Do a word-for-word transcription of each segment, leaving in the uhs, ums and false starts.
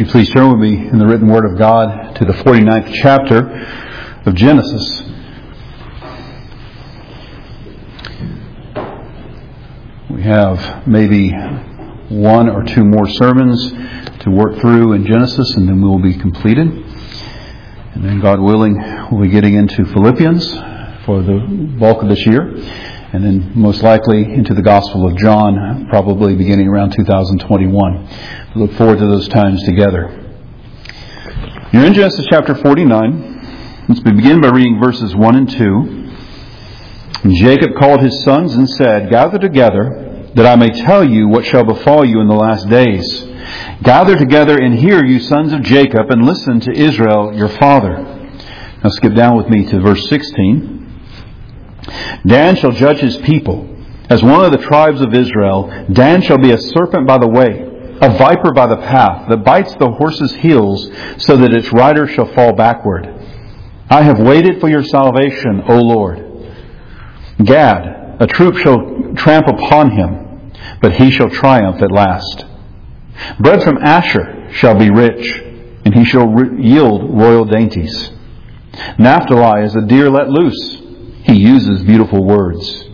you please turn with me in the written Word of God to the forty-ninth chapter of Genesis. We have maybe one or two more sermons to work through in Genesis, and then we will be completed. And then, God willing, we'll be getting into Philippians for the bulk of this year. And then most likely into the Gospel of John, probably beginning around two thousand twenty-one. We look forward to those times together. You're in Genesis chapter forty-nine. Let's begin by reading verses one and two. And Jacob called his sons and said, "Gather together, that I may tell you what shall befall you in the last days. Gather together and hear, you sons of Jacob, and listen to Israel your father." Now skip down with me to verse sixteen. Dan shall judge his people. As one of the tribes of Israel, Dan shall be a serpent by the way, a viper by the path, that bites the horse's heels, so that its rider shall fall backward. I have waited for your salvation, O Lord. Gad, a troop shall tramp upon him, but he shall triumph at last. Bread from Asher shall be rich, and he shall re- yield royal dainties. Naphtali is a deer let loose. He uses beautiful words.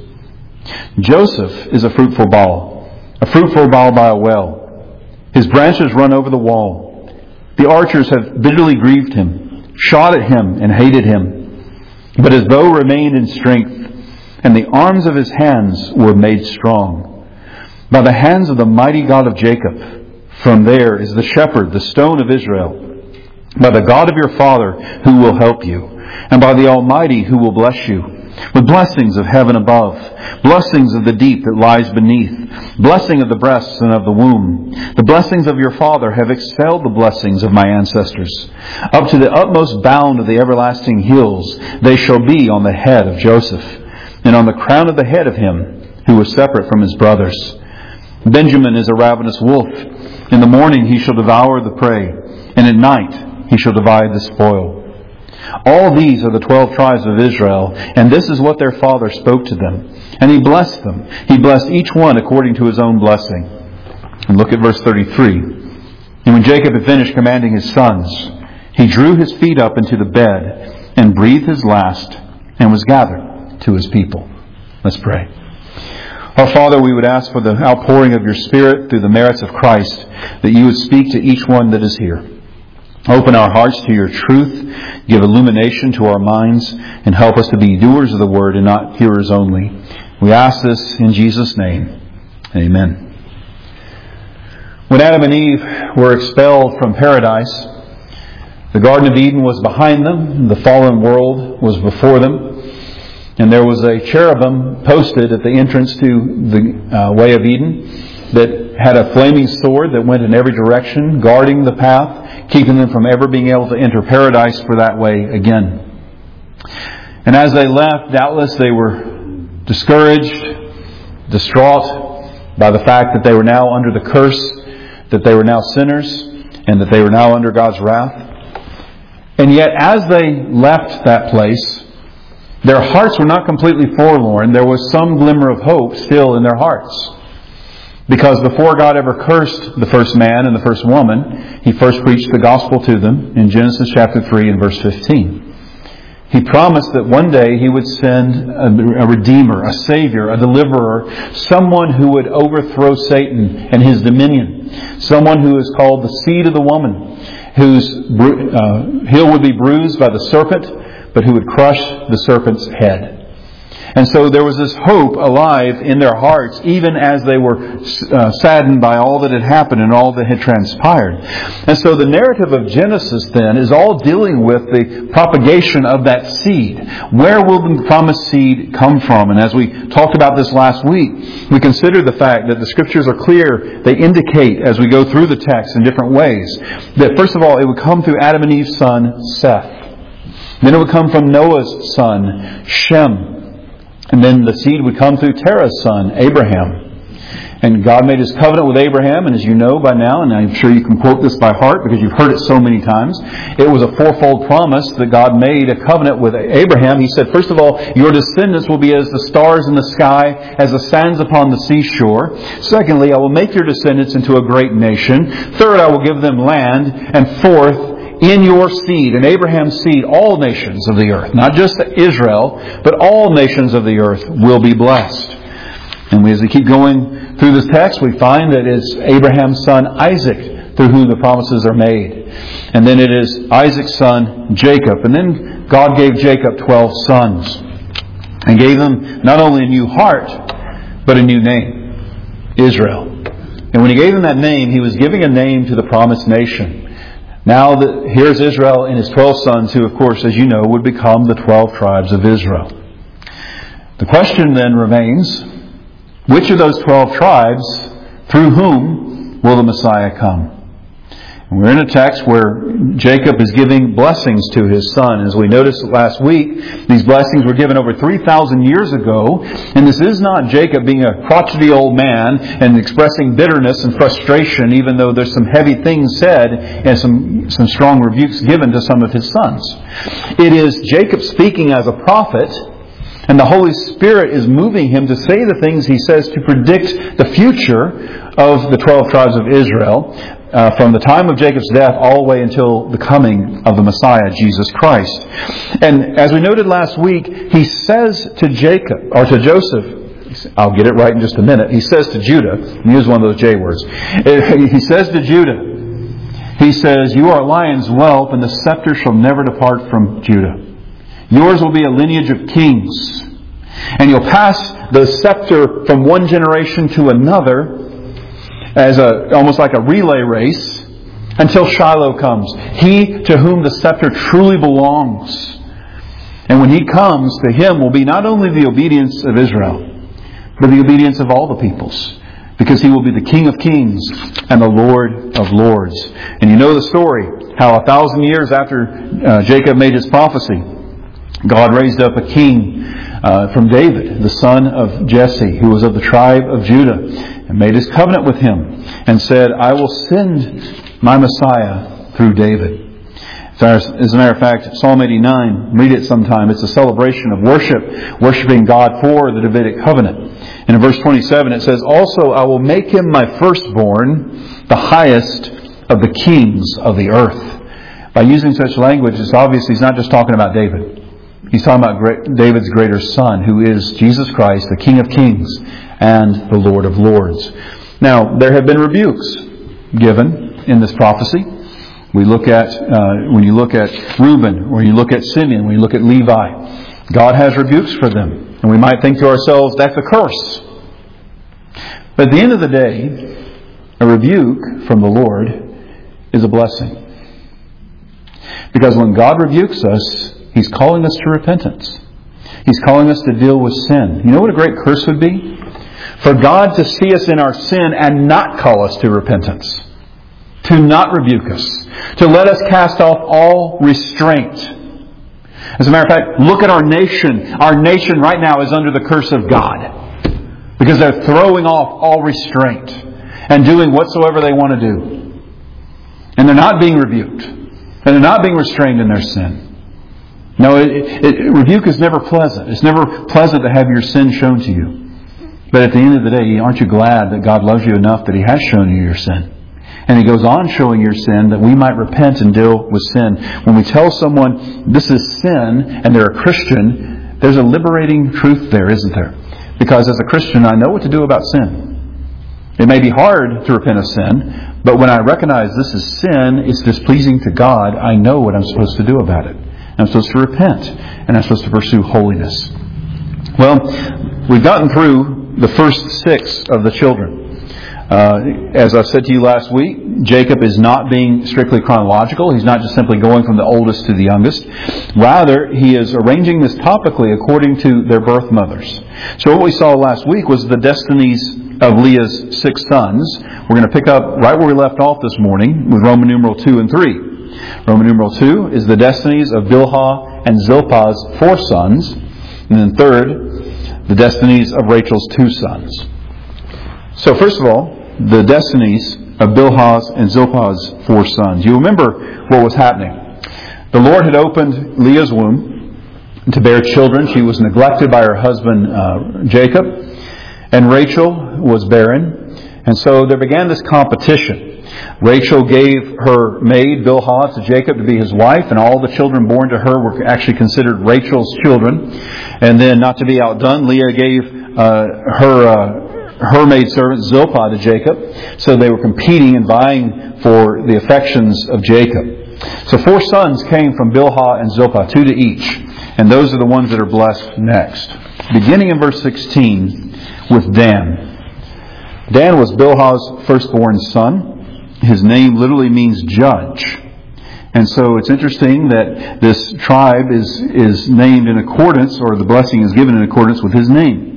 Joseph is a fruitful bough, a fruitful bough by a well. His branches run over the wall. The archers have bitterly grieved him, shot at him and hated him. But his bow remained in strength, and the arms of his hands were made strong. By the hands of the mighty God of Jacob, from there is the shepherd, the stone of Israel. By the God of your father, who will help you, and by the Almighty, who will bless you, with blessings of heaven above, blessings of the deep that lies beneath, blessing of the breasts and of the womb. The blessings of your father have excelled the blessings of my ancestors. Up to the utmost bound of the everlasting hills, they shall be on the head of Joseph, and on the crown of the head of him who was separate from his brothers. Benjamin is a ravenous wolf. In the morning he shall devour the prey, and at night he shall divide the spoil. All these are the twelve tribes of Israel, and this is what their father spoke to them. And he blessed them. He blessed each one according to his own blessing. And look at verse thirty-three. And when Jacob had finished commanding his sons, he drew his feet up into the bed, and breathed his last, and was gathered to his people. Let's pray. Our Father, we would ask for the outpouring of your Spirit through the merits of Christ, that you would speak to each one that is here. Open our hearts to your truth, give illumination to our minds, and help us to be doers of the word and not hearers only. We ask this in Jesus' name. Amen. When Adam and Eve were expelled from paradise, the Garden of Eden was behind them, the fallen world was before them, and there was a cherubim posted at the entrance to the uh, way of Eden that had a flaming sword that went in every direction, guarding the path, keeping them from ever being able to enter paradise for that way again. And as they left, doubtless they were discouraged, distraught by the fact that they were now under the curse, that they were now sinners, and that they were now under God's wrath. And yet, as they left that place, their hearts were not completely forlorn. There was some glimmer of hope still in their hearts. Because before God ever cursed the first man and the first woman, He first preached the gospel to them in Genesis chapter three and verse fifteen. He promised that one day He would send a Redeemer, a Savior, a Deliverer, someone who would overthrow Satan and his dominion. Someone who is called the seed of the woman, whose uh, heel would be bruised by the serpent, but who would crush the serpent's head. And so there was this hope alive in their hearts, even as they were uh, saddened by all that had happened and all that had transpired. And so the narrative of Genesis then is all dealing with the propagation of that seed. Where will the promised seed come from? And as we talked about this last week, we consider the fact that the Scriptures are clear. They indicate, as we go through the text in different ways, that first of all, it would come through Adam and Eve's son, Seth. Then it would come from Noah's son, Shem. And then the seed would come through Terah's son, Abraham. And God made His covenant with Abraham, and as you know by now, and I'm sure you can quote this by heart because you've heard it so many times, it was a fourfold promise that God made a covenant with Abraham. He said, first of all, your descendants will be as the stars in the sky, as the sands upon the seashore. Secondly, I will make your descendants into a great nation. Third, I will give them land. And fourth, in your seed, in Abraham's seed, all nations of the earth, not just Israel, but all nations of the earth will be blessed. And we, as we keep going through this text, we find that it's Abraham's son Isaac through whom the promises are made. And then it is Isaac's son Jacob. And then God gave Jacob twelve sons. And gave them not only a new heart, but a new name, Israel. And when He gave him that name, He was giving a name to the promised nation. Now that here's Israel and his twelve sons, who of course, as you know, would become the twelve tribes of Israel. The question then remains, which of those twelve tribes, through whom will the Messiah come? And we're in a text where Jacob is giving blessings to his son. As we noticed last week, these blessings were given over three thousand years ago. And this is not Jacob being a crotchety old man and expressing bitterness and frustration, even though there's some heavy things said and some, some strong rebukes given to some of his sons. It is Jacob speaking as a prophet, and the Holy Spirit is moving him to say the things he says to predict the future of the twelve tribes of Israel, uh, from the time of Jacob's death all the way until the coming of the Messiah, Jesus Christ. And as we noted last week, he says to Jacob, or to Joseph, I'll get it right in just a minute, he says to Judah, and use one of those J words, he says to Judah, he says, you are a lion's whelp, and the scepter shall never depart from Judah. Yours will be a lineage of kings. And you'll pass the scepter from one generation to another as a almost like a relay race until Shiloh comes. He to whom the scepter truly belongs. And when He comes, to Him will be not only the obedience of Israel, but the obedience of all the peoples. Because He will be the King of kings and the Lord of lords. And you know the story, how a thousand years after uh, Jacob made his prophecy, God raised up a king uh, from David, the son of Jesse, who was of the tribe of Judah, and made His covenant with him, and said, I will send my Messiah through David. As a matter of fact, Psalm eighty-nine, read it sometime. It's a celebration of worship, worshiping God for the Davidic covenant. And in verse twenty-seven it says, also I will make him my firstborn, the highest of the kings of the earth. By using such language, it's obvious He's not just talking about David. He's talking about great, David's greater son, who is Jesus Christ, the King of kings and the Lord of lords. Now, there have been rebukes given in this prophecy. We look at, uh, when you look at Reuben, or you look at Simeon, when you look at Levi, God has rebukes for them. And we might think to ourselves, that's a curse. But at the end of the day, a rebuke from the Lord is a blessing. Because when God rebukes us, He's calling us to repentance. He's calling us to deal with sin. You know what a great curse would be? For God to see us in our sin and not call us to repentance. To not rebuke us. To let us cast off all restraint. As a matter of fact, look at our nation. Our nation right now is under the curse of God. Because they're throwing off all restraint. And doing whatsoever they want to do. And they're not being rebuked. And they're not being restrained in their sin. No, it, it, rebuke is never pleasant. It's never pleasant to have your sin shown to you. But at the end of the day, aren't you glad that God loves you enough that He has shown you your sin? And He goes on showing your sin that we might repent and deal with sin. When we tell someone this is sin and they're a Christian, there's a liberating truth there, isn't there? Because as a Christian, I know what to do about sin. It may be hard to repent of sin, but when I recognize this is sin, it's displeasing to God, I know what I'm supposed to do about it. I'm supposed to repent, and I'm supposed to pursue holiness. Well, we've gotten through the first six of the children. Uh, as I said to you last week, Jacob is not being strictly chronological. He's not just simply going from the oldest to the youngest. Rather, he is arranging this topically according to their birth mothers. So what we saw last week was the destinies of Leah's six sons. We're going to pick up right where we left off this morning with Roman numeral two and three. Roman numeral two is the destinies of Bilhah and Zilpah's four sons. And then third, the destinies of Rachel's two sons. So first of all, the destinies of Bilhah's and Zilpah's four sons. You remember what was happening. The Lord had opened Leah's womb to bear children. She was neglected by her husband uh, Jacob. And Rachel was barren. And so there began this competition. Rachel gave her maid Bilhah to Jacob to be his wife, and all the children born to her were actually considered Rachel's children. And then, not to be outdone, Leah gave uh, her uh, her maidservant Zilpah to Jacob. So they were competing and vying for the affections of Jacob. So four sons came from Bilhah and Zilpah, two to each. And those are the ones that are blessed next. Beginning in verse sixteen with Dan. Dan was Bilhah's firstborn son. His name literally means judge. And so it's interesting that this tribe is, is named in accordance, or the blessing is given in accordance with his name.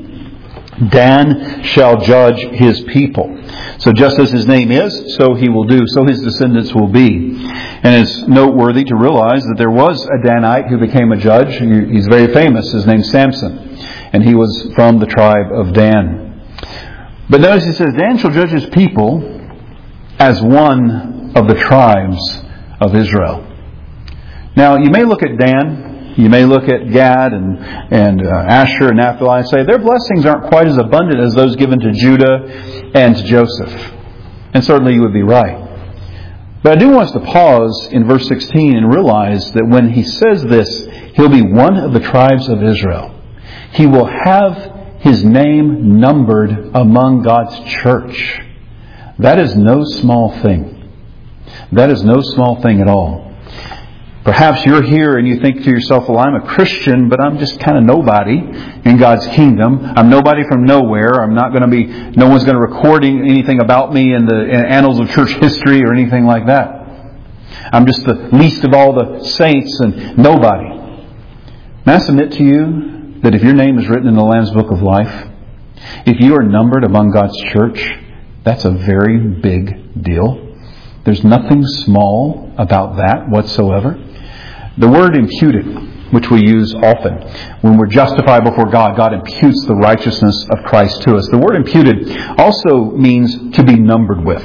Dan shall judge his people. So just as his name is, so he will do, so his descendants will be. And it's noteworthy to realize that there was a Danite who became a judge. He's very famous. His name's Samson. And he was from the tribe of Dan. But notice he says, Dan shall judge his people as one of the tribes of Israel. Now, you may look at Dan, you may look at Gad and, and uh, Asher and Naphtali and say their blessings aren't quite as abundant as those given to Judah and to Joseph. And certainly you would be right. But I do want us to pause in verse sixteen and realize that when he says this, he'll be one of the tribes of Israel. He will have his name numbered among God's church. That is no small thing. That is no small thing at all. Perhaps you're here and you think to yourself, well, I'm a Christian, but I'm just kind of nobody in God's kingdom. I'm nobody from nowhere. I'm not going to be, no one's going to record anything about me in the annals of church history or anything like that. I'm just the least of all the saints and nobody. May I submit to you that if your name is written in the Lamb's Book of Life, if you are numbered among God's church, that's a very big deal. There's nothing small about that whatsoever. The word imputed, which we use often, when we're justified before God, God imputes the righteousness of Christ to us. The word imputed also means to be numbered with.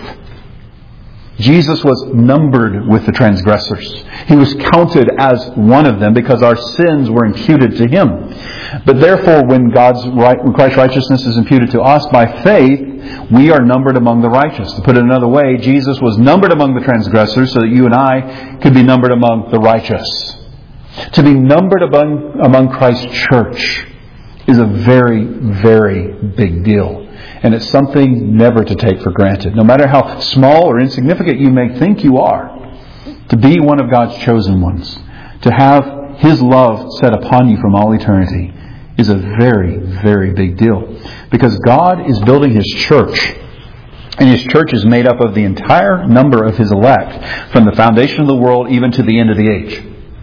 Jesus was numbered with the transgressors. He was counted as one of them because our sins were imputed to Him. But therefore, when God's right, when Christ's righteousness is imputed to us by faith, we are numbered among the righteous. To put it another way, Jesus was numbered among the transgressors so that you and I could be numbered among the righteous. To be numbered among, among Christ's church is a very, very big deal. And it's something never to take for granted. No matter how small or insignificant you may think you are, to be one of God's chosen ones, to have His love set upon you from all eternity, is a very, very big deal. Because God is building His church. And His church is made up of the entire number of His elect, from the foundation of the world even to the end of the age.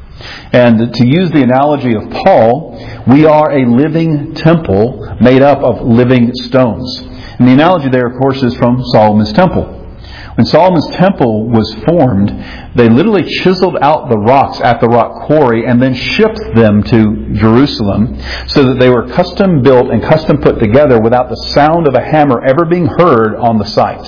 And to use the analogy of Paul, we are a living temple made up of living stones. And the analogy there, of course, is from Solomon's temple. When Solomon's temple was formed, they literally chiseled out the rocks at the rock quarry and then shipped them to Jerusalem so that they were custom built and custom put together without the sound of a hammer ever being heard on the site.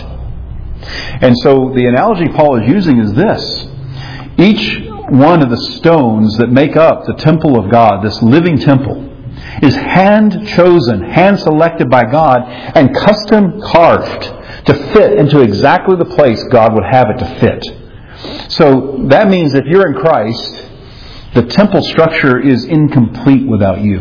And so the analogy Paul is using is this. Each one of the stones that make up the temple of God, this living temple, is hand chosen, hand selected by God, and custom carved to fit into exactly the place God would have it to fit. So that means if you're in Christ, the temple structure is incomplete without you.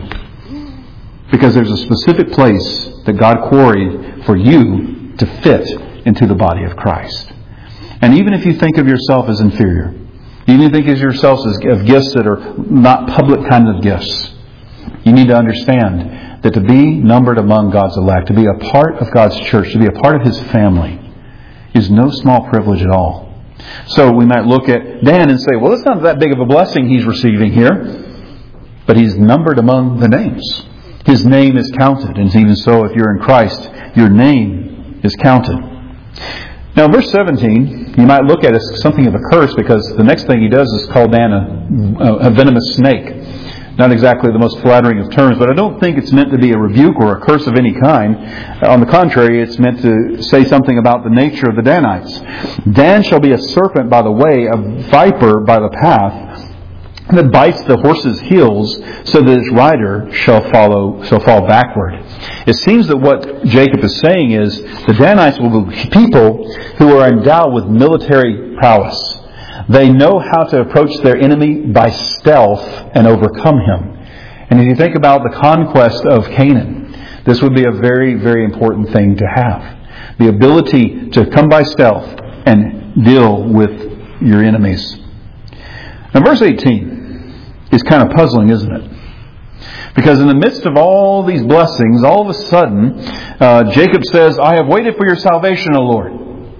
Because there's a specific place that God quarried for you to fit into the body of Christ. And even if you think of yourself as inferior, even if you think of yourselves as of gifts that are not public kind of gifts, you need to understand that to be numbered among God's elect, to be a part of God's church, to be a part of His family, is no small privilege at all. So we might look at Dan and say, well, it's not that big of a blessing he's receiving here. But he's numbered among the names. His name is counted. And even so, if you're in Christ, your name is counted. Now, verse seventeen, you might look at it as something of a curse because the next thing he does is call Dan a, a venomous snake. not exactly the most flattering of terms, but I don't think it's meant to be a rebuke or a curse of any kind. On the contrary, it's meant to say something about the nature of the Danites. Dan shall be a serpent by the way, a viper by the path, that bites the horse's heels, so that its rider shall follow, shall fall backward. It seems that what Jacob is saying is the Danites will be people who are endowed with military prowess. They know how to approach their enemy by stealth and overcome him. And if you think about the conquest of Canaan, this would be a very, very important thing to have. The ability to come by stealth and deal with your enemies. Now verse eighteen is kind of puzzling, isn't it? Because in the midst of all these blessings, all of a sudden, uh, Jacob says, I have waited for your salvation, O Lord.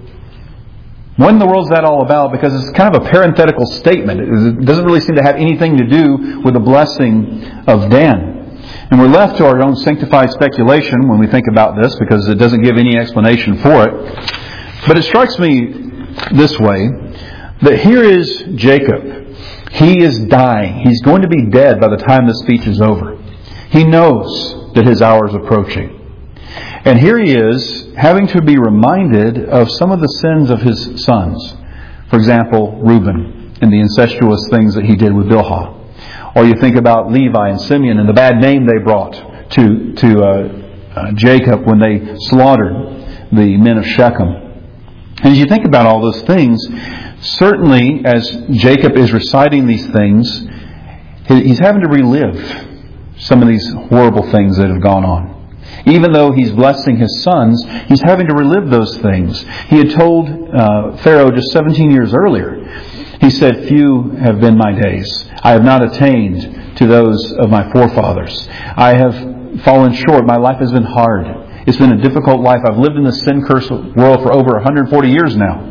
What in the world is that all about? Because it's kind of a parenthetical statement. It doesn't really seem to have anything to do with the blessing of Dan. And we're left to our own sanctified speculation when we think about this, because it doesn't give any explanation for it. But it strikes me this way, that here is Jacob. He is dying. He's going to be dead by the time this speech is over. He knows that his hour is approaching. And here he is, having to be reminded of some of the sins of his sons. For example, Reuben and the incestuous things that he did with Bilhah. Or you think about Levi and Simeon and the bad name they brought to, to uh, uh, Jacob when they slaughtered the men of Shechem. And as you think about all those things, certainly as Jacob is reciting these things, he's having to relive some of these horrible things that have gone on. Even though he's blessing his sons, he's having to relive those things. He had told uh, Pharaoh just seventeen years earlier, he said, few have been my days. I have not attained to those of my forefathers. I have fallen short. My life has been hard. It's been a difficult life. I've lived in the sin-cursed world for over one hundred forty years now.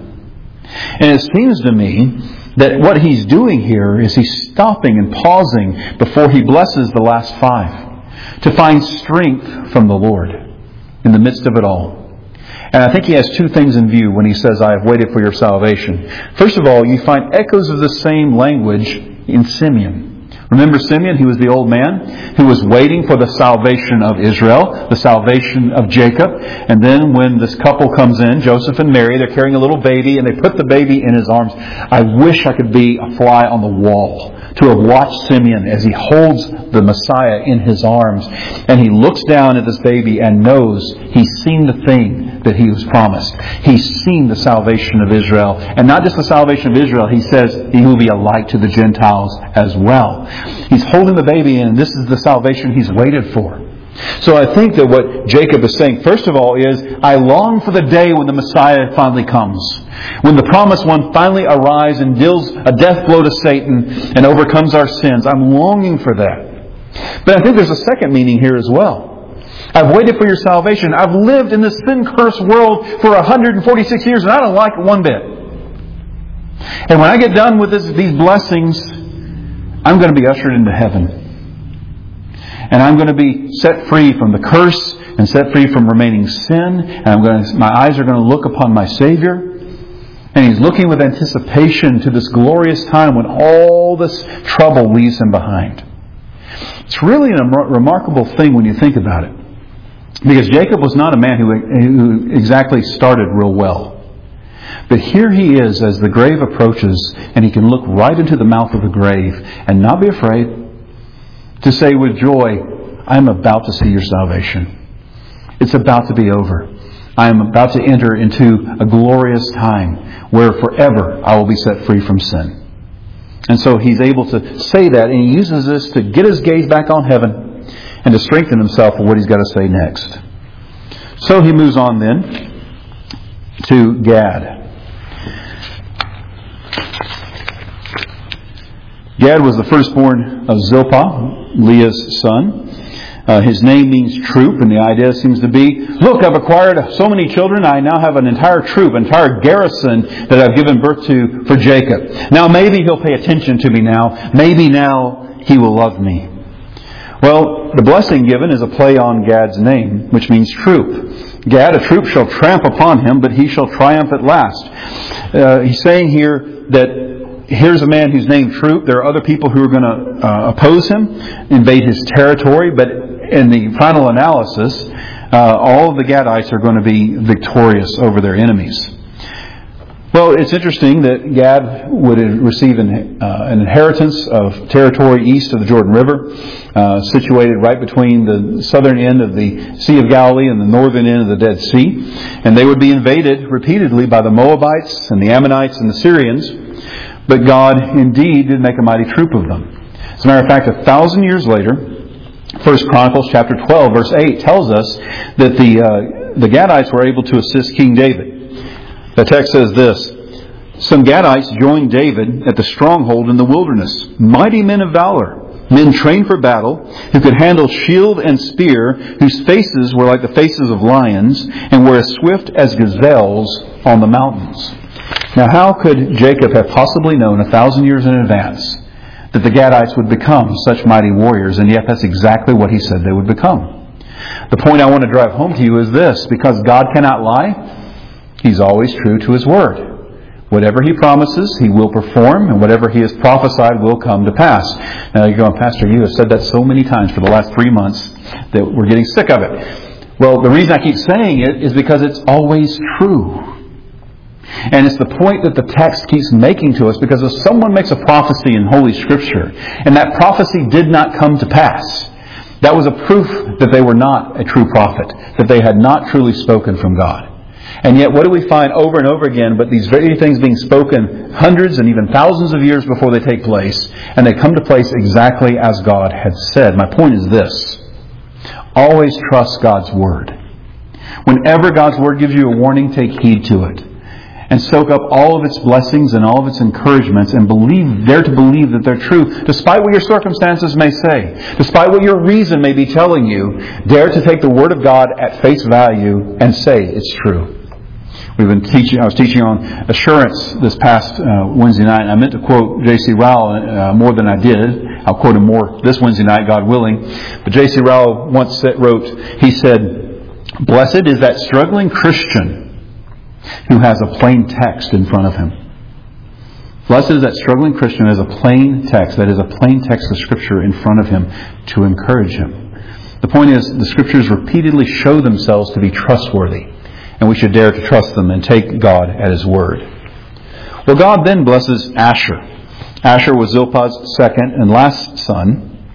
And it seems to me that what he's doing here is he's stopping and pausing before he blesses the last five, to find strength from the Lord in the midst of it all. And I think he has two things in view when he says, I have waited for your salvation. First of all, you find echoes of the same language in Simeon. Remember Simeon? He was the old man who was waiting for the salvation of Israel, the salvation of Jacob. And then when this couple comes in, Joseph and Mary, they're carrying a little baby and they put the baby in his arms. I wish I could be a fly on the wall to have watched Simeon as he holds the Messiah in his arms. And he looks down at this baby and knows he's seen the thing that he was promised. He's seen the salvation of Israel. And not just the salvation of Israel, he says he will be a light to the Gentiles as well. He's holding the baby in, and this is the salvation he's waited for. So I think that what Jacob is saying, first of all, is I long for the day when the Messiah finally comes. When the promised one finally arrives and deals a death blow to Satan and overcomes our sins. I'm longing for that. But I think there's a second meaning here as well. I've waited for your salvation. I've lived in this sin-cursed world for one hundred forty-six years and I don't like it one bit. And when I get done with this, these blessings, I'm going to be ushered into heaven. And I'm going to be set free from the curse and set free from remaining sin. And I'm going to, my eyes are going to look upon my Savior. And He's looking with anticipation to this glorious time when all this trouble leaves Him behind. It's really a remarkable thing when you think about it. Because Jacob was not a man who, who exactly started real well. But here he is as the grave approaches, and he can look right into the mouth of the grave and not be afraid, to say with joy, I am about to see your salvation. It's about to be over. I am about to enter into a glorious time where forever I will be set free from sin. And so he's able to say that, and he uses this to get his gaze back on heaven and to strengthen himself for what he's got to say next. So he moves on then to Gad. Gad was the firstborn of Zilpah, Leah's son. Uh, his name means troop, and the idea seems to be, look, I've acquired so many children, I now have an entire troop, an entire garrison that I've given birth to for Jacob. Now maybe he'll pay attention to me now. Maybe now he will love me. Well, the blessing given is a play on Gad's name, which means troop. Gad, a troop shall tramp upon him, but he shall triumph at last. Uh, he's saying here that here's a man who's named Troop. There are other people who are going to uh, oppose him, invade his territory. But in the final analysis, uh, all of the Gadites are going to be victorious over their enemies. Well, it's interesting that Gad would receive an, uh, an inheritance of territory east of the Jordan River, uh, situated right between the southern end of the Sea of Galilee and the northern end of the Dead Sea. And they would be invaded repeatedly by the Moabites and the Ammonites and the Syrians. But God indeed did make a mighty troop of them. As a matter of fact, a thousand years later, First Chronicles chapter twelve, verse eight tells us that the, uh, the Gadites were able to assist King David. The text says this: some Gadites joined David at the stronghold in the wilderness, mighty men of valor, men trained for battle, who could handle shield and spear, whose faces were like the faces of lions, and were as swift as gazelles on the mountains. Now, how could Jacob have possibly known a thousand years in advance that the Gadites would become such mighty warriors? And yet that's exactly what he said they would become. The point I want to drive home to you is this: because God cannot lie, He's always true to His word. Whatever He promises, He will perform, and whatever He has prophesied will come to pass. Now you're going, Pastor, you have said that so many times for the last three months that we're getting sick of it. Well, the reason I keep saying it is because it's always true. And it's the point that the text keeps making to us, because if someone makes a prophecy in Holy Scripture, and that prophecy did not come to pass, that was a proof that they were not a true prophet, that they had not truly spoken from God. And yet, what do we find over and over again but these very things being spoken hundreds and even thousands of years before they take place, and they come to place exactly as God had said? My point is this: always trust God's Word. Whenever God's Word gives you a warning, take heed to it. And soak up all of its blessings and all of its encouragements, and believe, dare to believe that they're true, despite what your circumstances may say, despite what your reason may be telling you. Dare to take the Word of God at face value and say it's true. We've been teaching. I was teaching on assurance this past uh, Wednesday night. And I meant to quote J C Rowell uh, more than I did. I'll quote him more this Wednesday night, God willing. But J C Rowell once said, wrote, he said, "Blessed is that struggling Christian who has a plain text in front of him." Blessed is that struggling Christian who has a plain text, that is a plain text of Scripture in front of him to encourage him. The point is, the Scriptures repeatedly show themselves to be trustworthy, and we should dare to trust them and take God at His word. Well, God then blesses Asher. Asher was Zilpah's second and last son.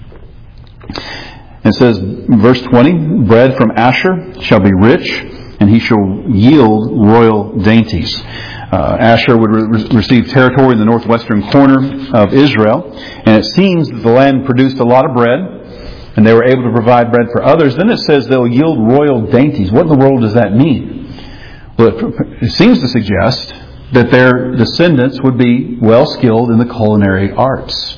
It says, verse twenty, "Bread from Asher shall be rich, and he shall yield royal dainties." Uh, Asher would re- receive territory in the northwestern corner of Israel, and it seems that the land produced a lot of bread, and they were able to provide bread for others. Then it says they'll yield royal dainties. What in the world does that mean? Well, it, it seems to suggest that their descendants would be well skilled in the culinary arts.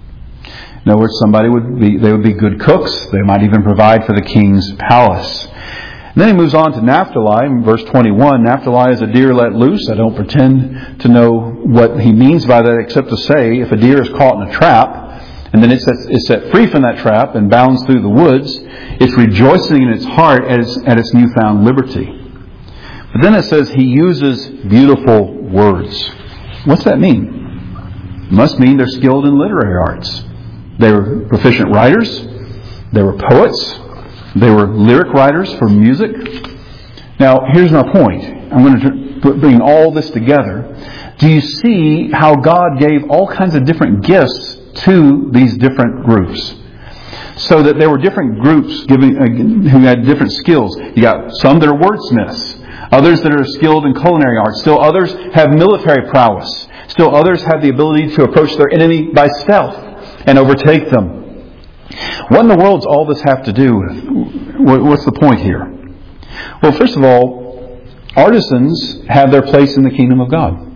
In other words, somebody would be, they would be good cooks. They might even provide for the king's palace. And then he moves on to Naphtali in verse twenty-one. Naphtali is a deer let loose. I don't pretend to know what he means by that, except to say, if a deer is caught in a trap, and then it's set, it's set free from that trap and bounds through the woods, it's rejoicing in its heart at its, at its newfound liberty. But then it says he uses beautiful words. What's that mean? It must mean they're skilled in literary arts. They were proficient writers. They were poets. They were lyric writers for music. Now, here's my point. I'm going to bring all this together. Do you see how God gave all kinds of different gifts to these different groups? So that there were different groups giving, uh, who had different skills. You got some that are wordsmiths, others that are skilled in culinary arts, still others have military prowess, still others have the ability to approach their enemy by stealth and overtake them. What in the world does all this have to do with? What's the point here? Well, first of all, artisans have their place in the kingdom of God.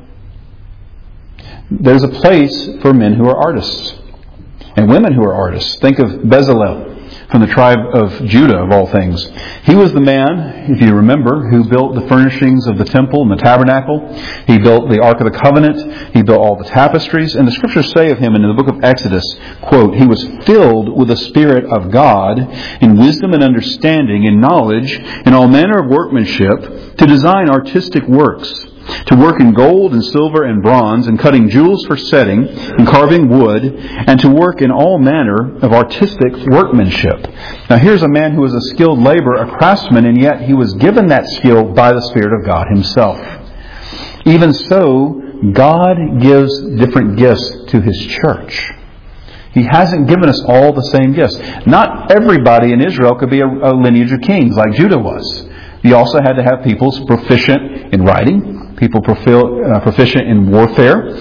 There's a place for men who are artists and women who are artists. Think of Bezalel from the tribe of Judah, of all things. He was the man, if you remember, who built the furnishings of the temple and the tabernacle. He built the Ark of the Covenant. He built all the tapestries. And the Scriptures say of him in the book of Exodus, quote, "He was filled with the Spirit of God in wisdom and understanding, in knowledge, in all manner of workmanship, to design artistic works. to work in gold and silver and bronze, and cutting jewels for setting, and carving wood, and to work in all manner of artistic workmanship. Now here's a man who was a skilled laborer, a craftsman, and yet he was given that skill by the Spirit of God Himself. Even so, God gives different gifts to His church. He hasn't given us all the same gifts. Not everybody in Israel could be a, a lineage of kings like Judah was. You also had to have people proficient in writing, people proficient in warfare.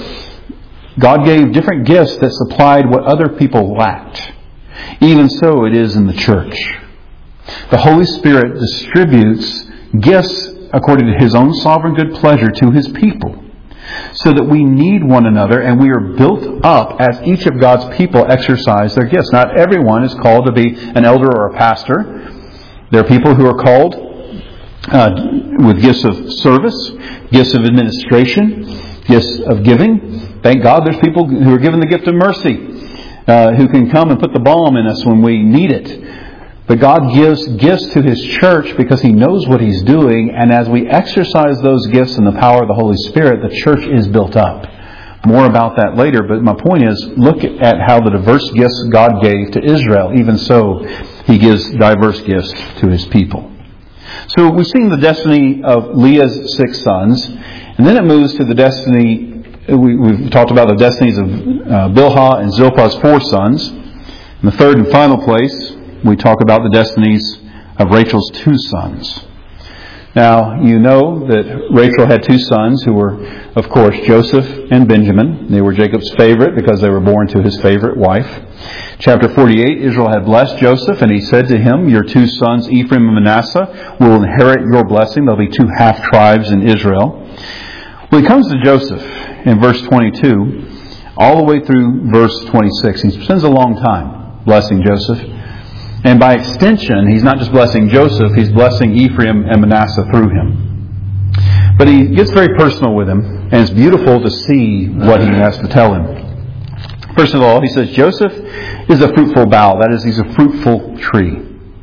God gave different gifts that supplied what other people lacked. Even so it is in the church. The Holy Spirit distributes gifts according to His own sovereign good pleasure to His people, so that we need one another and we are built up as each of God's people exercise their gifts. Not everyone is called to be an elder or a pastor. There are people who are called uh, with gifts of service, gifts of administration, gifts of giving. Thank God there's people who are given the gift of mercy, uh, who can come and put the balm in us when we need it. But God gives gifts to His church because He knows what He's doing, and as we exercise those gifts in the power of the Holy Spirit, the church is built up. More about that later, but my point is, look at how the diverse gifts God gave to Israel. Even so, He gives diverse gifts to His people. So we've seen the destiny of Leah's six sons, and then it moves to the destiny, we, we've talked about the destinies of uh, Bilhah and Zilpah's four sons. In the third and final place, we talk about the destinies of Rachel's two sons. Now, you know that Rachel had two sons who were, of course, Joseph and Benjamin. They were Jacob's favorite because they were born to his favorite wife. Chapter forty-eight, Israel had blessed Joseph, and he said to him, your two sons, Ephraim and Manasseh, will inherit your blessing. There'll be two half-tribes in Israel. When it comes to Joseph, in verse twenty-two, all the way through verse twenty-six, he spends a long time blessing Joseph. And by extension, he's not just blessing Joseph, he's blessing Ephraim and Manasseh through him. But he gets very personal with him, and it's beautiful to see what he has to tell him. First of all, he says, Joseph is a fruitful bough. That is, he's a fruitful tree.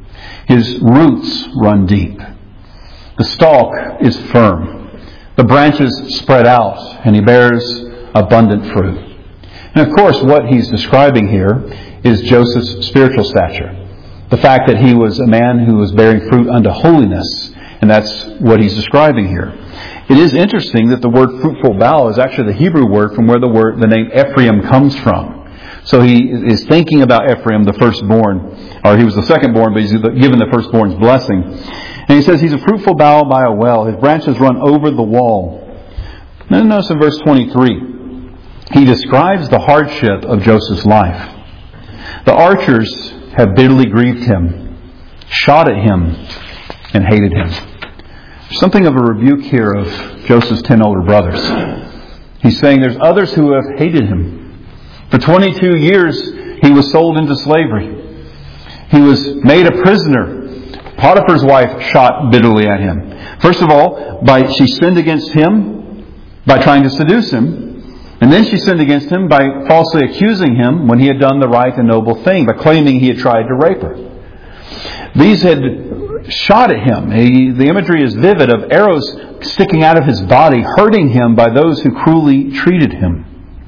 His roots run deep. The stalk is firm. The branches spread out, and he bears abundant fruit. And of course, what he's describing here is Joseph's spiritual stature. The fact that he was a man who was bearing fruit unto holiness. And that's what he's describing here. It is interesting that the word fruitful bough is actually the Hebrew word from where the word, the name Ephraim comes from. So he is thinking about Ephraim, the firstborn, or he was the secondborn, but he's given the firstborn's blessing. And he says he's a fruitful bough by a well. His branches run over the wall. Then notice in verse twenty-three, he describes the hardship of Joseph's life. The archers have bitterly grieved him, shot at him, and hated him. There's something of a rebuke here of Joseph's ten older brothers. He's saying there's others who have hated him. For twenty-two years, he was sold into slavery. He was made a prisoner. Potiphar's wife shot bitterly at him. First of all, by she sinned against him by trying to seduce him. And then she sinned against him by falsely accusing him when he had done the right and noble thing, by claiming he had tried to rape her. These had shot at him. He, the imagery is vivid of arrows sticking out of his body, hurting him by those who cruelly treated him.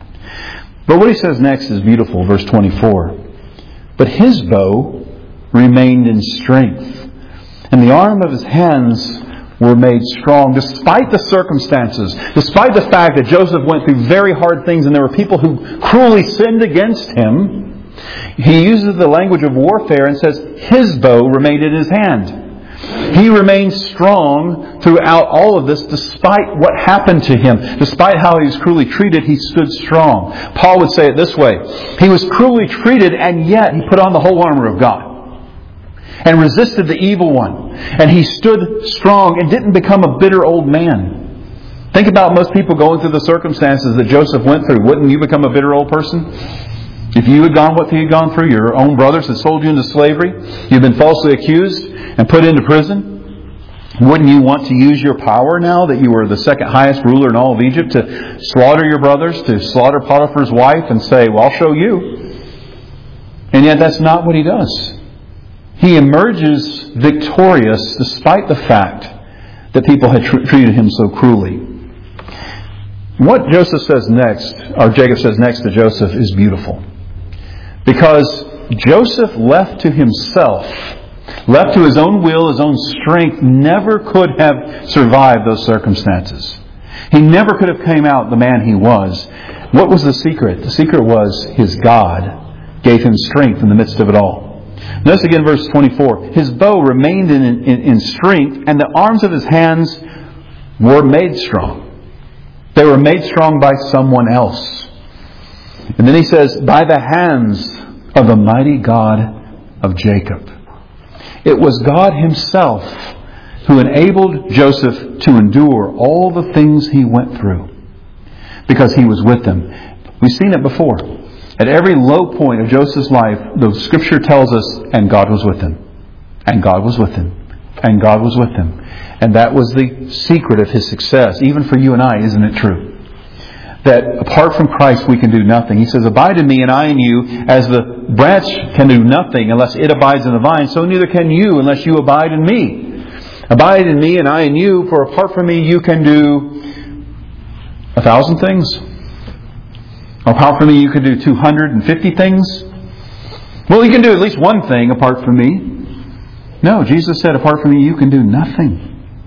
But what he says next is beautiful, verse twenty-four. But his bow remained in strength, and the arm of his hands were made strong, despite the circumstances, despite the fact that Joseph went through very hard things and there were people who cruelly sinned against him. He uses the language of warfare and says his bow remained in his hand. He remained strong throughout all of this, despite what happened to him. Despite how he was cruelly treated, he stood strong. Paul would say it this way. He was cruelly treated, and yet he put on the whole armor of God and resisted the evil one. And he stood strong and didn't become a bitter old man. Think about most people going through the circumstances that Joseph went through. Wouldn't you become a bitter old person? If you had gone what he had gone through, your own brothers had sold you into slavery, you've been falsely accused and put into prison, wouldn't you want to use your power now that you were the second highest ruler in all of Egypt to slaughter your brothers, to slaughter Potiphar's wife and say, well, I'll show you. And yet that's not what he does. He emerges victorious despite the fact that people had tr- treated him so cruelly. What Joseph says next, or Jacob says next to Joseph, is beautiful. Because Joseph, left to himself, left to his own will, his own strength, never could have survived those circumstances. He never could have came out the man he was. What was the secret? The secret was his God gave him strength in the midst of it all. Notice again verse twenty-four. His bow remained in, in, in strength, and the arms of his hands were made strong. They were made strong by someone else. And then he says, by the hands of the mighty God of Jacob. It was God Himself who enabled Joseph to endure all the things he went through, because He was with them. We've seen it before. At every low point of Joseph's life, the Scripture tells us, and God was with him. And God was with him. And God was with him. And that was the secret of his success. Even for you and I, isn't it true? That apart from Christ we can do nothing. He says, abide in me and I in you, as the branch can do nothing unless it abides in the vine, so neither can you unless you abide in me. Abide in me and I in you, for apart from me you can do a thousand things. Or apart from me you can do two hundred fifty things. Well, you can do at least one thing apart from me. No, Jesus said, apart from me you can do nothing.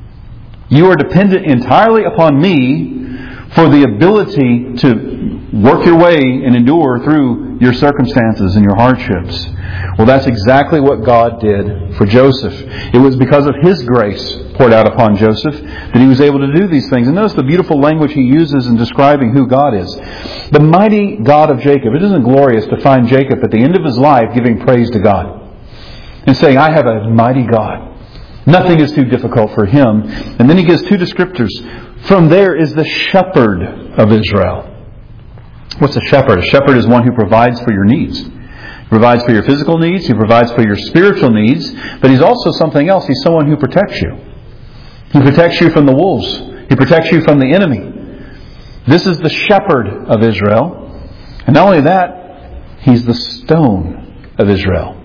You are dependent entirely upon me for the ability to work your way and endure through your circumstances and your hardships. Well, that's exactly what God did for Joseph. It was because of His grace poured out upon Joseph that he was able to do these things. And notice the beautiful language he uses in describing who God is. The mighty God of Jacob. It isn't glorious to find Jacob at the end of his life giving praise to God and saying, I have a mighty God. Nothing is too difficult for Him. And then he gives two descriptors. From there is the shepherd of Israel. What's a shepherd? A shepherd is one who provides for your needs. He provides for your physical needs. He provides for your spiritual needs. But he's also something else. He's someone who protects you. He protects you from the wolves. He protects you from the enemy. This is the shepherd of Israel. And not only that, He's the stone of Israel.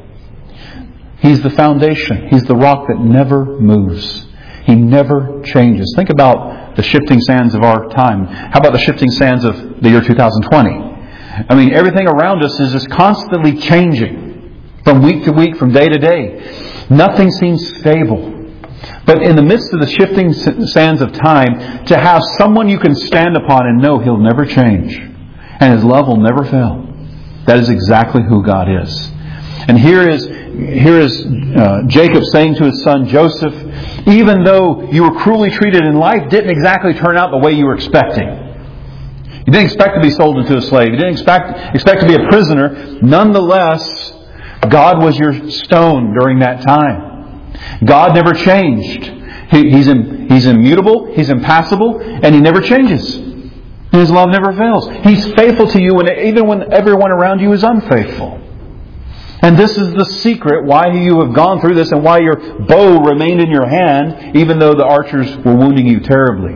He's the foundation. He's the rock that never moves. He never changes. Think about the shifting sands of our time. How about the shifting sands of the year two thousand twenty? I mean, everything around us is just constantly changing from week to week, from day to day. Nothing seems stable. But in the midst of the shifting sands of time, to have someone you can stand upon and know He'll never change and His love will never fail. That is exactly who God is. And here is here is uh, Jacob saying to his son Joseph, even though you were cruelly treated in life, didn't exactly turn out the way you were expecting. You didn't expect to be sold into a slave. You didn't expect expect to be a prisoner. Nonetheless, God was your stone during that time. God never changed. He, he's in, He's immutable. He's impassible, and He never changes. His love never fails. He's faithful to you, when, even when everyone around you is unfaithful. And this is the secret why you have gone through this and why your bow remained in your hand even though the archers were wounding you terribly.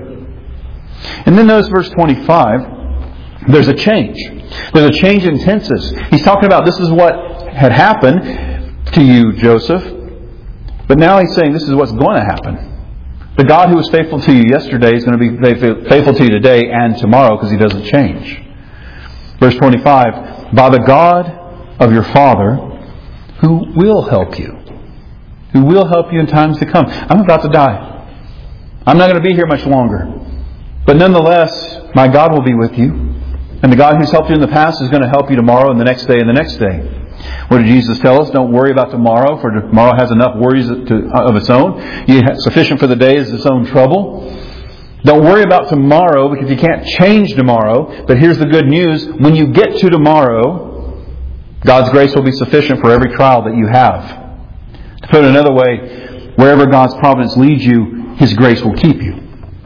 And then notice verse twenty-five. There's a change. There's a change in tenses. He's talking about this is what had happened to you, Joseph. But now he's saying this is what's going to happen. The God who was faithful to you yesterday is going to be faithful to you today and tomorrow, because He doesn't change. Verse twenty-five. By the God of your Father, who will help you. Who will help you in times to come. I'm about to die. I'm not going to be here much longer. But nonetheless, my God will be with you. And the God who's helped you in the past is going to help you tomorrow and the next day and the next day. What did Jesus tell us? Don't worry about tomorrow, for tomorrow has enough worries to, of its own. Sufficient for the day is its own trouble. Don't worry about tomorrow, because you can't change tomorrow. But here's the good news. When you get to tomorrow, God's grace will be sufficient for every trial that you have. To put it another way, wherever God's providence leads you, His grace will keep you.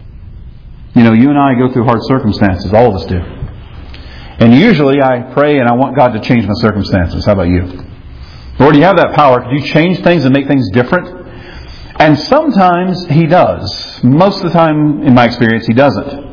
You know, you and I go through hard circumstances. All of us do. And usually I pray and I want God to change my circumstances. How about you? Lord, you have that power. Could you change things and make things different? And sometimes He does. Most of the time, in my experience, He doesn't.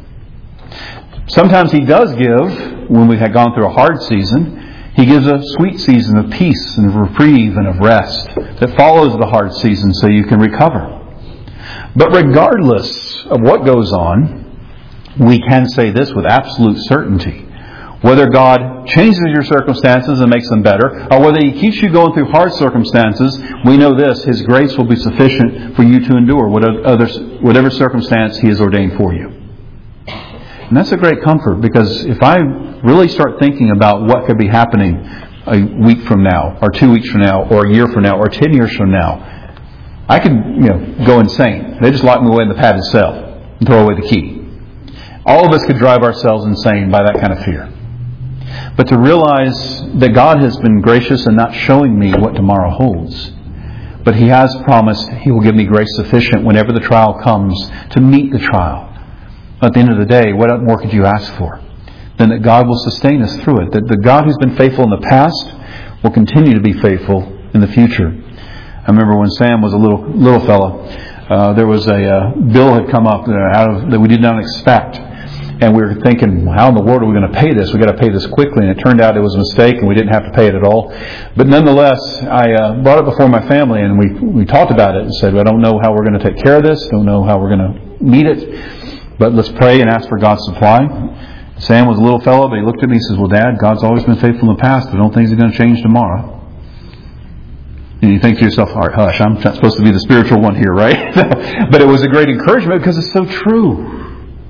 Sometimes He does give, when we have gone through a hard season, He gives a sweet season of peace and of reprieve and of rest that follows the hard season so you can recover. But regardless of what goes on, we can say this with absolute certainty. Whether God changes your circumstances and makes them better, or whether He keeps you going through hard circumstances, we know this: His grace will be sufficient for you to endure whatever circumstance He has ordained for you. And that's a great comfort, because if I really start thinking about what could be happening a week from now, or two weeks from now, or a year from now, or ten years from now, I could, you know, go insane. They just lock me away in the padded cell and throw away the key. All of us could drive ourselves insane by that kind of fear. But to realize that God has been gracious in not showing me what tomorrow holds, but He has promised He will give me grace sufficient whenever the trial comes to meet the trial. At the end of the day, what more could you ask for than that God will sustain us through it? That the God who's been faithful in the past will continue to be faithful in the future. I remember when Sam was a little little fellow, uh, there was a uh, bill had come up out of, that we did not expect. And we were thinking, how in the world are we going to pay this? We've got to pay this quickly. And it turned out it was a mistake and we didn't have to pay it at all. But nonetheless, I uh, brought it before my family and we we talked about it and said, I don't know how we're going to take care of this. Don't know how we're going to meet it. But let's pray and ask for God's supply. Sam was a little fellow, but he looked at me and says, well, Dad, God's always been faithful in the past, but I don't think He's going to change tomorrow. And you think to yourself, all right, hush, I'm not supposed to be the spiritual one here, right? But it was a great encouragement because it's so true.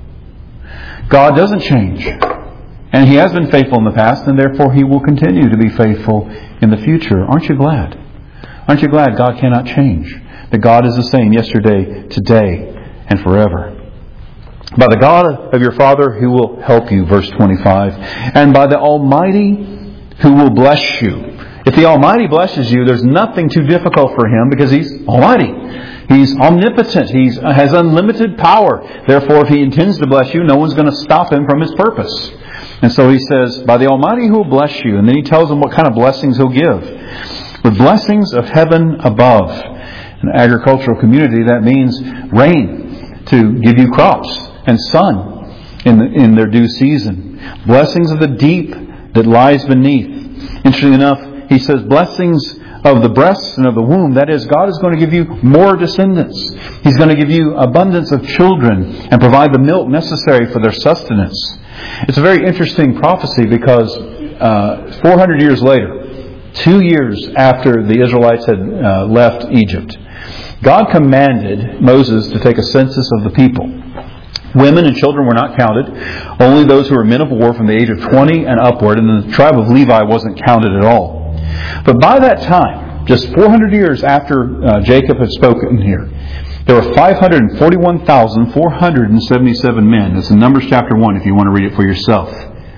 God doesn't change. And He has been faithful in the past, and therefore He will continue to be faithful in the future. Aren't you glad? Aren't you glad God cannot change? That God is the same yesterday, today, and forever. By the God of your Father who will help you, verse twenty-five, and by the Almighty who will bless you. If the Almighty blesses you, there's nothing too difficult for Him because He's Almighty. He's omnipotent. He has unlimited power. Therefore, if He intends to bless you, no one's going to stop Him from His purpose. And so He says, by the Almighty who will bless you. And then He tells them what kind of blessings He'll give. The blessings of heaven above. In an agricultural community, that means rain to give you crops and sun in, the, in their due season. Blessings of the deep that lies beneath. Interesting enough, He says blessings of the breasts and of the womb. That is, God is going to give you more descendants. He's going to give you abundance of children and provide the milk necessary for their sustenance. It's a very interesting prophecy because uh, four hundred years later, two years after the Israelites had uh, left Egypt, God commanded Moses to take a census of the people. Women and children were not counted. Only those who were men of war from the age of twenty and upward, and the tribe of Levi wasn't counted at all. But by that time, just four hundred years after uh, Jacob had spoken here, there were five hundred forty-one thousand four hundred seventy-seven men. That's in Numbers chapter one if you want to read it for yourself.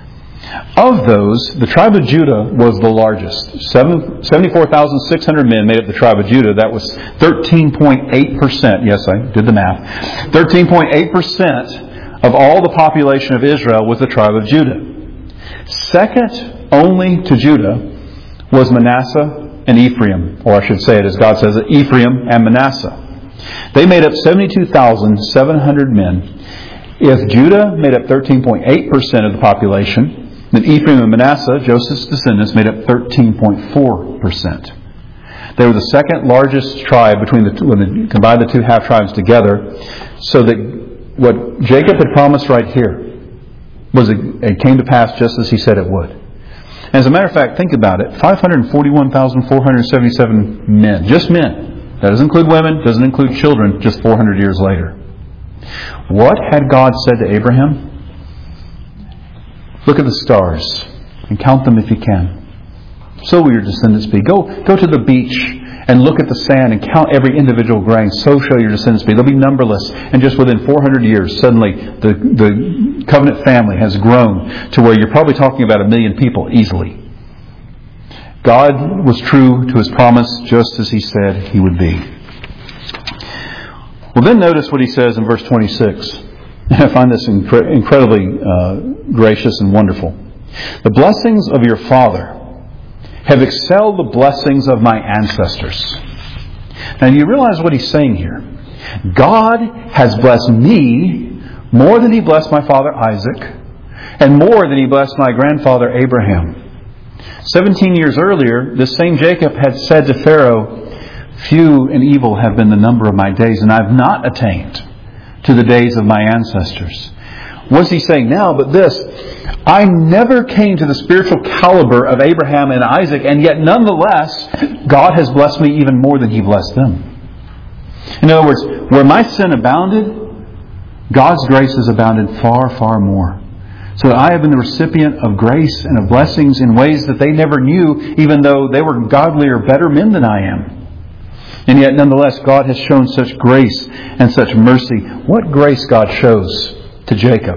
Of those, the tribe of Judah was the largest. seventy-four thousand six hundred men made up the tribe of Judah. That was thirteen point eight percent. Yes, I did the math. thirteen point eight percent of all the population of Israel was the tribe of Judah. Second only to Judah was Manasseh and Ephraim, or I should say it as God says it, Ephraim and Manasseh. They made up seventy-two thousand seven hundred men. If Judah made up thirteen point eight percent of the population, then Ephraim and Manasseh, Joseph's descendants, made up thirteen point four percent. They were the second largest tribe between the two, when they combined the two half tribes together, so that what Jacob had promised right here was it came to pass just as he said it would. As a matter of fact, think about it. five hundred forty-one thousand four hundred seventy-seven men. Just men. That doesn't include women. Doesn't include children. Just four hundred years later. What had God said to Abraham? Look at the stars and count them if you can. So will your descendants be. Go, go to the beach and look at the sand and count every individual grain. So shall your descendants be. They'll be numberless. And just within four hundred years, suddenly the, the covenant family has grown to where you're probably talking about a million people easily. God was true to His promise just as He said He would be. Well, then notice what He says in verse twenty-six. I find this incre- incredibly uh, gracious and wonderful. The blessings of your father have excelled the blessings of my ancestors. Now, you realize what He's saying here. God has blessed me more than He blessed my father Isaac, and more than He blessed my grandfather Abraham. Seventeen years earlier, this same Jacob had said to Pharaoh, few and evil have been the number of my days, and I have not attained to the days of my ancestors. What's he saying now? But this, I never came to the spiritual caliber of Abraham and Isaac, and yet nonetheless, God has blessed me even more than He blessed them. In other words, where my sin abounded, God's grace has abounded far, far more. So that I have been the recipient of grace and of blessings in ways that they never knew, even though they were godlier, better men than I am. And yet, nonetheless, God has shown such grace and such mercy. What grace God shows to Jacob.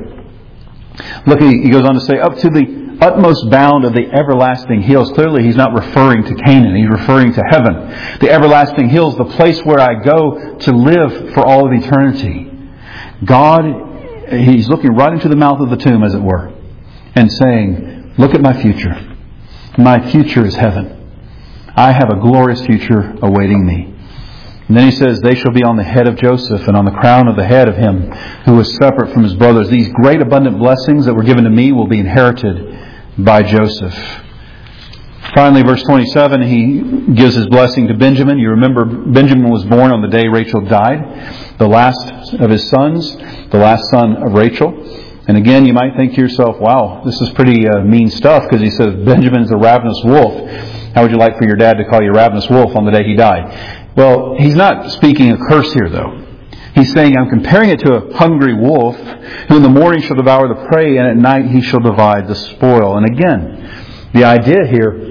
Look, he goes on to say, up to the utmost bound of the everlasting hills. Clearly, he's not referring to Canaan. He's referring to heaven. The everlasting hills, the place where I go to live for all of eternity. God, He's looking right into the mouth of the tomb, as it were, and saying, look at my future. My future is heaven. I have a glorious future awaiting me. And then he says, they shall be on the head of Joseph and on the crown of the head of him who was separate from his brothers. These great abundant blessings that were given to me will be inherited by Joseph. Finally, verse twenty-seven, he gives his blessing to Benjamin. You remember Benjamin was born on the day Rachel died, the last of his sons, the last son of Rachel. And again, you might think to yourself, wow, this is pretty uh, mean stuff, because he says Benjamin's a ravenous wolf. How would you like for your dad to call you a ravenous wolf on the day he died? Well, he's not speaking a curse here, though. He's saying, I'm comparing it to a hungry wolf who in the morning shall devour the prey, and at night he shall divide the spoil. And again, the idea here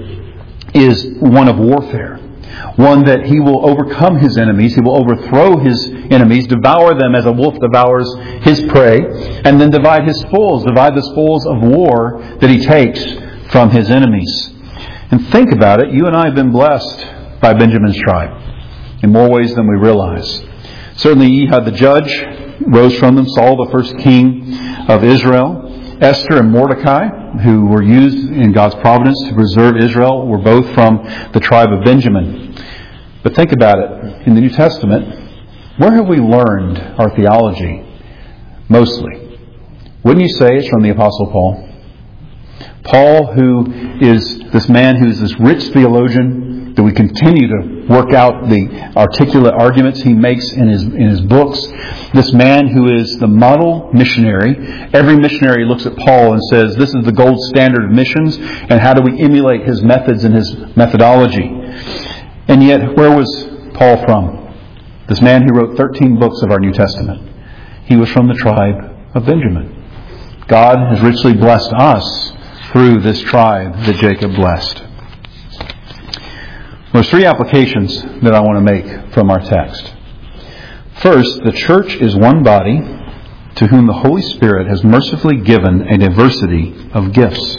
is one of warfare. One that he will overcome his enemies. He will overthrow his enemies, devour them as a wolf devours his prey, and then divide his spoils, divide the spoils of war that he takes from his enemies. And think about it. You and I have been blessed by Benjamin's tribe in more ways than we realize. Certainly Ehud the judge rose from them. Saul, the first king of Israel. Esther and Mordecai, who were used in God's providence to preserve Israel, were both from the tribe of Benjamin. But think about it. In the New Testament, where have we learned our theology mostly? Wouldn't you say it's from the Apostle Paul? Paul, who is this man who's this rich theologian, that we continue to work out the articulate arguments he makes in his in his books. This man who is the model missionary. Every missionary looks at Paul and says, this is the gold standard of missions, and how do we emulate his methods and his methodology? And yet, where was Paul from? This man who wrote thirteen books of our New Testament. He was from the tribe of Benjamin. God has richly blessed us through this tribe that Jacob blessed. There's three applications that I want to make from our text. First, the church is one body to whom the Holy Spirit has mercifully given a diversity of gifts.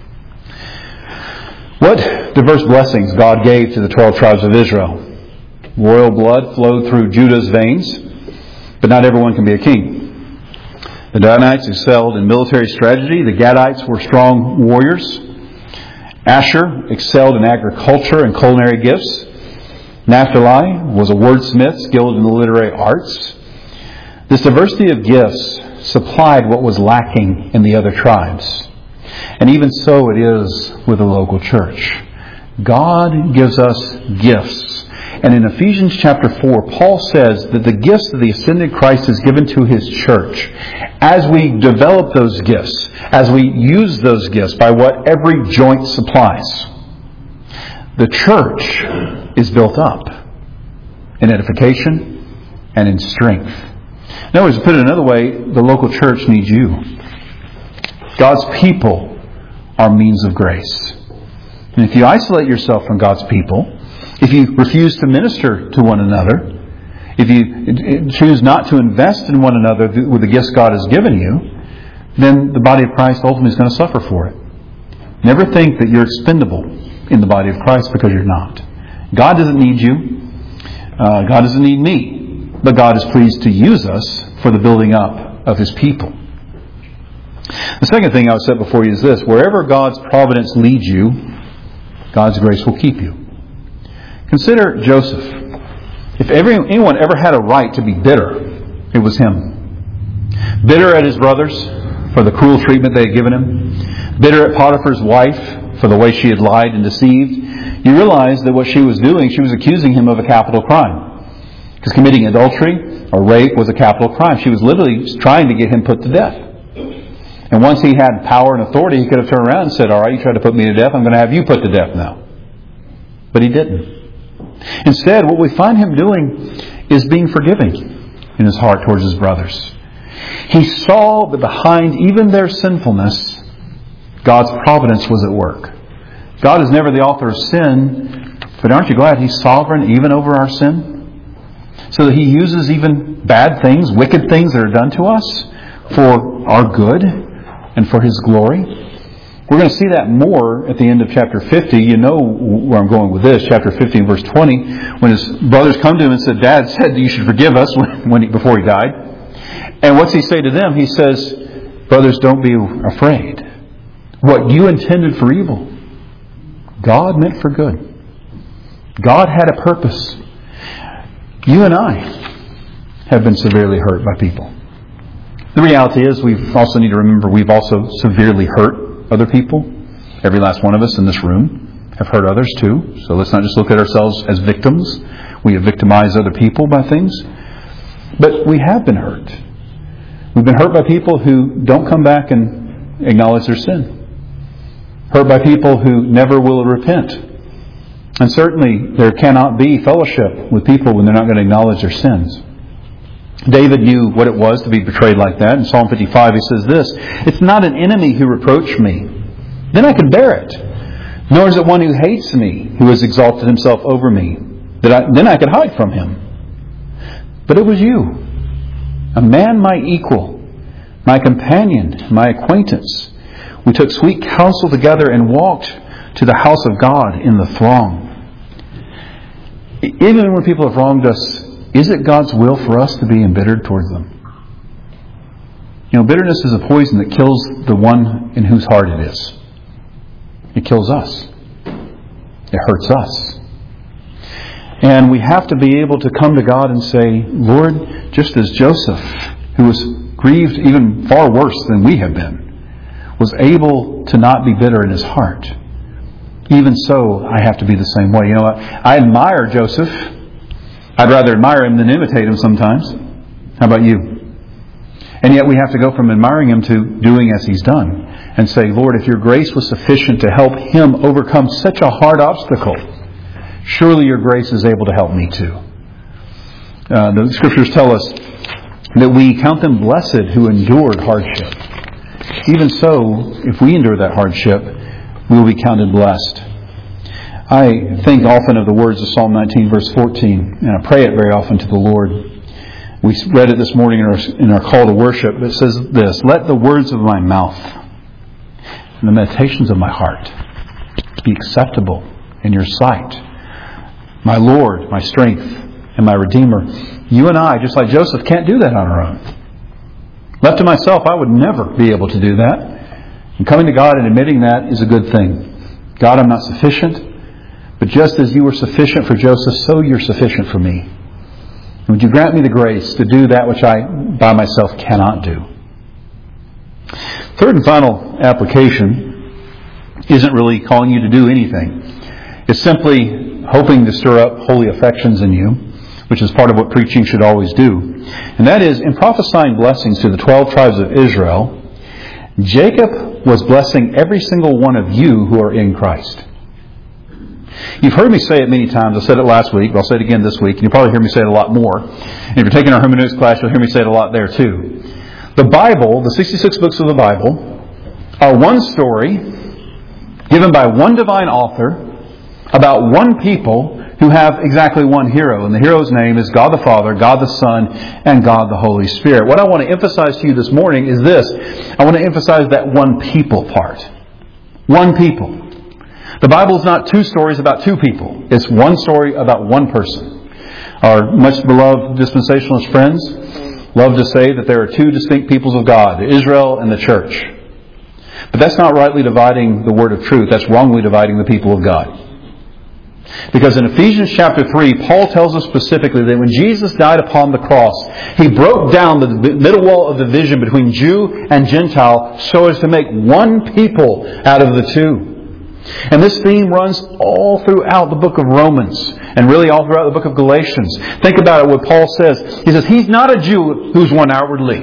What diverse blessings God gave to the twelve tribes of Israel. Royal blood flowed through Judah's veins, but not everyone can be a king. The Danites excelled in military strategy. The Gadites were strong warriors. Asher excelled in agriculture and culinary gifts. Naphtali was a wordsmith skilled in the literary arts. This diversity of gifts supplied what was lacking in the other tribes. And even so it is with the local church. God gives us gifts. And in Ephesians chapter four, Paul says that the gifts that the ascended Christ has given to His church, as we develop those gifts, as we use those gifts by what every joint supplies, the church is built up in edification and in strength. In other words, to put it another way, the local church needs you. God's people are means of grace. And if you isolate yourself from God's people, if you refuse to minister to one another, if you choose not to invest in one another with the gifts God has given you, then the body of Christ ultimately is going to suffer for it. Never think that you're expendable in the body of Christ, because you're not. God doesn't need you. Uh, God doesn't need me. But God is pleased to use us for the building up of His people. The second thing I would set before you is this. Wherever God's providence leads you, God's grace will keep you. Consider Joseph. If every, anyone ever had a right to be bitter, it was him. Bitter at his brothers for the cruel treatment they had given him. Bitter at Potiphar's wife for the way she had lied and deceived. You realize that what she was doing, she was accusing him of a capital crime. Because committing adultery or rape was a capital crime. She was literally trying to get him put to death. And once he had power and authority, he could have turned around and said, all right, you tried to put me to death, I'm going to have you put to death now. But he didn't. Instead, what we find him doing is being forgiving in his heart towards his brothers. He saw that behind even their sinfulness, God's providence was at work. God is never the author of sin, but aren't you glad He's sovereign even over our sin? So that He uses even bad things, wicked things that are done to us for our good and for His glory. We're going to see that more at the end of chapter fifty. You know where I'm going with this. Chapter fifty, verse twenty, when his brothers come to him and said, Dad said you should forgive us when, when he, before he died. And what's he say to them? He says, brothers, don't be afraid. What you intended for evil, God meant for good. God had a purpose. You and I have been severely hurt by people. The reality is we also need to remember we've also severely hurt other people. Every last one of us in this room have hurt others too. So let's not just look at ourselves as victims. We have victimized other people by things. But we have been hurt. We've been hurt by people who don't come back and acknowledge their sin. Hurt by people who never will repent. And certainly there cannot be fellowship with people when they're not going to acknowledge their sins. David knew what it was to be betrayed like that. In Psalm fifty-five he says this, it's not an enemy who reproached me. Then I can bear it. Nor is it one who hates me, who has exalted himself over me. That I, then I could hide from him. But it was you, a man my equal, my companion, my acquaintance. We took sweet counsel together and walked to the house of God in the throng. Even when people have wronged us, is it God's will for us to be embittered towards them? You know, bitterness is a poison that kills the one in whose heart it is. It kills us. It hurts us. And we have to be able to come to God and say, Lord, just as Joseph, who was grieved even far worse than we have been, was able to not be bitter in his heart, even so, I have to be the same way. You know, I, I admire Joseph. I'd rather admire him than imitate him sometimes. How about you? And yet we have to go from admiring him to doing as he's done and say, Lord, if your grace was sufficient to help him overcome such a hard obstacle, surely your grace is able to help me too. Uh, the Scriptures tell us that we count them blessed who endured hardship. Even so, if we endure that hardship, we will be counted blessed. I think often of the words of Psalm nineteen, verse fourteen, and I pray it very often to the Lord. We read it this morning in our, in our call to worship. It says this, let the words of my mouth and the meditations of my heart be acceptable in your sight. My Lord, my strength, and my Redeemer. You and I, just like Joseph, can't do that on our own. Left to myself, I would never be able to do that. And coming to God and admitting that is a good thing. God, I'm not sufficient. But just as you were sufficient for Joseph, so you're sufficient for me. Would you grant me the grace to do that which I by myself cannot do? Third and final application isn't really calling you to do anything. It's simply hoping to stir up holy affections in you, which is part of what preaching should always do. And that is, in prophesying blessings to the twelve tribes of Israel, Jacob was blessing every single one of you who are in Christ. You've heard me say it many times. I said it last week, but I'll say it again this week. And you'll probably hear me say it a lot more. And if you're taking our hermeneutics class, you'll hear me say it a lot there too. The Bible, the sixty-six books of the Bible, are one story given by one divine author about one people who have exactly one hero. And the hero's name is God the Father, God the Son, and God the Holy Spirit. What I want to emphasize to you this morning is this. I want to emphasize that one people part. One people. The Bible is not two stories about two people. It's one story about one person. Our much beloved dispensationalist friends love to say that there are two distinct peoples of God, Israel and the church. But that's not rightly dividing the word of truth. That's wrongly dividing the people of God. Because in Ephesians chapter three, Paul tells us specifically that when Jesus died upon the cross, He broke down the middle wall of division between Jew and Gentile so as to make one people out of the two. And this theme runs all throughout the book of Romans and really all throughout the book of Galatians. Think about it, what Paul says. He says, He's not a Jew who's one outwardly.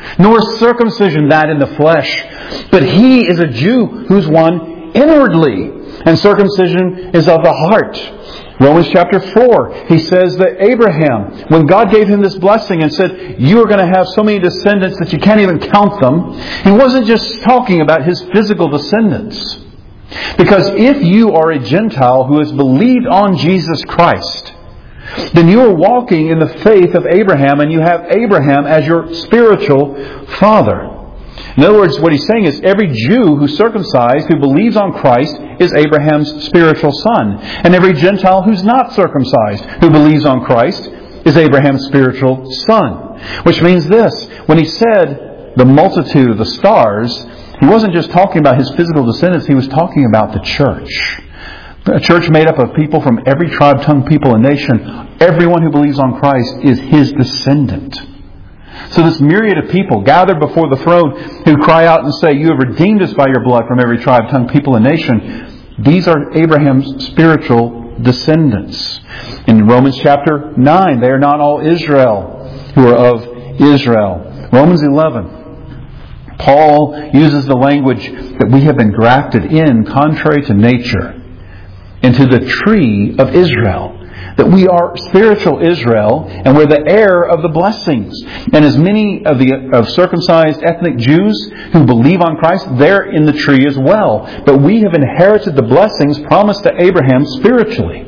nor circumcision that in the flesh, but he is a Jew who's one inwardly, and circumcision is of the heart. Romans chapter four, he says that Abraham, when God gave him this blessing and said, you are going to have so many descendants that you can't even count them, he wasn't just talking about his physical descendants. Because if you are a Gentile who has believed on Jesus Christ, then you are walking in the faith of Abraham, and you have Abraham as your spiritual father. In other words, what he's saying is every Jew who's circumcised, who believes on Christ, is Abraham's spiritual son. And every Gentile who's not circumcised, who believes on Christ, is Abraham's spiritual son. Which means this: when he said the multitude of the stars, he wasn't just talking about his physical descendants, he was talking about the church. A church made up of people from every tribe, tongue, people, and nation. Everyone who believes on Christ is his descendant. So this myriad of people gathered before the throne who cry out and say, you have redeemed us by your blood from every tribe, tongue, people, and nation. These are Abraham's spiritual descendants. In Romans chapter nine, they are not all Israel who are of Israel. Romans eleven, Paul uses the language that we have been grafted in, contrary to nature, into the tree of Israel. That we are spiritual Israel, and we're the heir of the blessings. And as many of the of circumcised ethnic Jews who believe on Christ, they're in the tree as well. But we have inherited the blessings promised to Abraham spiritually.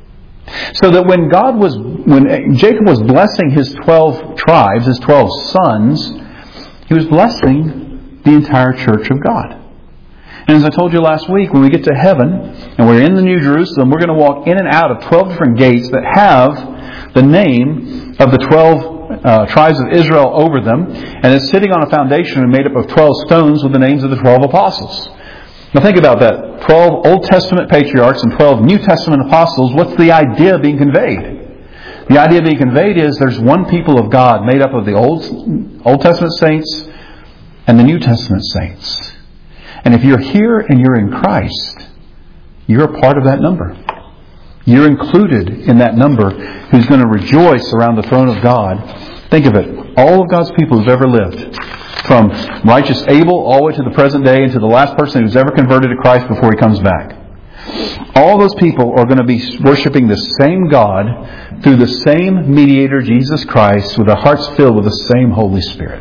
So that when God was, when Jacob was blessing his twelve tribes, his twelve sons, he was blessing the entire church of God. And as I told you last week, when we get to heaven and we're in the New Jerusalem, we're going to walk in and out of twelve different gates that have the name of the twelve uh, tribes of Israel over them. And it's sitting on a foundation made up of twelve stones with the names of the twelve apostles. Now think about that. twelve Old Testament patriarchs and twelve New Testament apostles. What's the idea being conveyed? The idea being conveyed is there's one people of God made up of the Old, Old Testament saints and the New Testament saints. And if you're here and you're in Christ, you're a part of that number. You're included in that number who's going to rejoice around the throne of God. Think of it. All of God's people who've ever lived, from righteous Abel all the way to the present day and to the last person who's ever converted to Christ before he comes back. All those people are going to be worshiping the same God through the same mediator, Jesus Christ, with their hearts filled with the same Holy Spirit.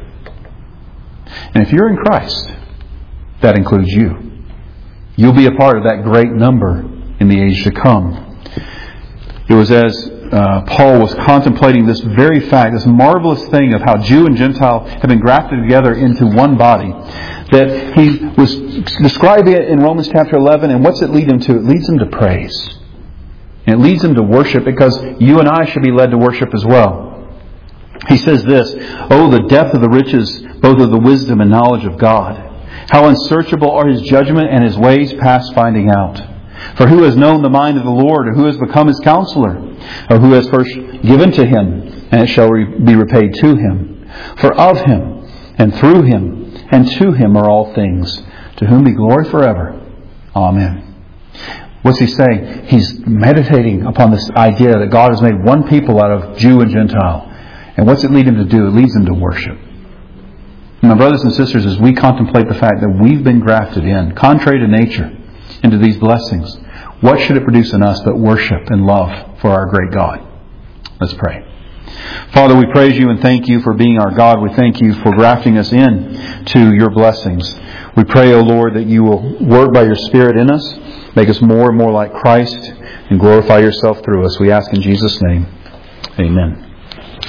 And if you're in Christ, that includes you. You'll be a part of that great number in the age to come. It was as uh, Paul was contemplating this very fact, this marvelous thing of how Jew and Gentile have been grafted together into one body, that he was describing it in Romans chapter eleven. And what's it lead him to? It leads him to praise. And it leads him to worship, because you and I should be led to worship as well. He says this: oh, the depth of the riches, both of the wisdom and knowledge of God. How unsearchable are His judgment and His ways past finding out. For who has known the mind of the Lord, or who has become His counselor? Or who has first given to Him, and it shall be repaid to Him? For of Him, and through Him, and to Him are all things, to whom be glory forever. Amen. What's he saying? He's meditating upon this idea that God has made one people out of Jew and Gentile. And what's it lead him to do? It leads him to worship. My brothers and sisters, as we contemplate the fact that we've been grafted in, contrary to nature, into these blessings, what should it produce in us but worship and love for our great God? Let's pray. Father, we praise You and thank You for being our God. We thank You for grafting us in to Your blessings. We pray, O Lord, that You will work by Your Spirit in us, make us more and more like Christ, and glorify Yourself through us. We ask in Jesus' name. Amen.